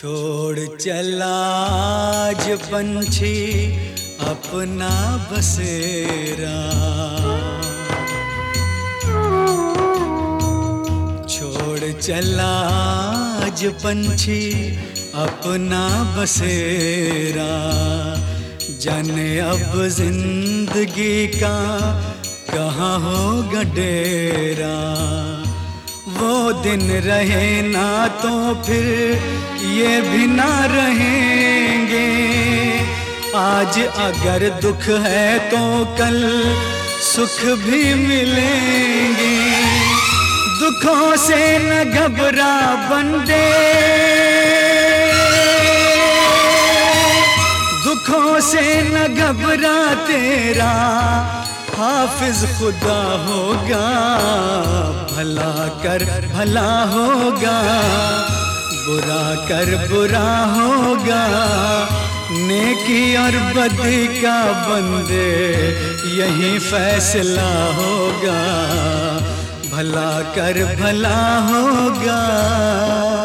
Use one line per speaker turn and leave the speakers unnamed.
छोड़ चला आज पंछी अपना बसेरा, छोड़ चला आज पंछी अपना बसेरा। जाने अब जिंदगी का कहाँ होगा डेरा। वो दिन रहे ना तो फिर ये भी ना रहेंगे। आज अगर दुख है तो कल सुख भी मिलेंगे। दुखों से न घबरा बंदे, दुखों से न घबरा, तेरा हाफिज खुदा होगा। भला कर भला होगा, बुरा कर बुरा होगा। नेकी और बदी का बंदे यही फैसला होगा। भला कर भला होगा।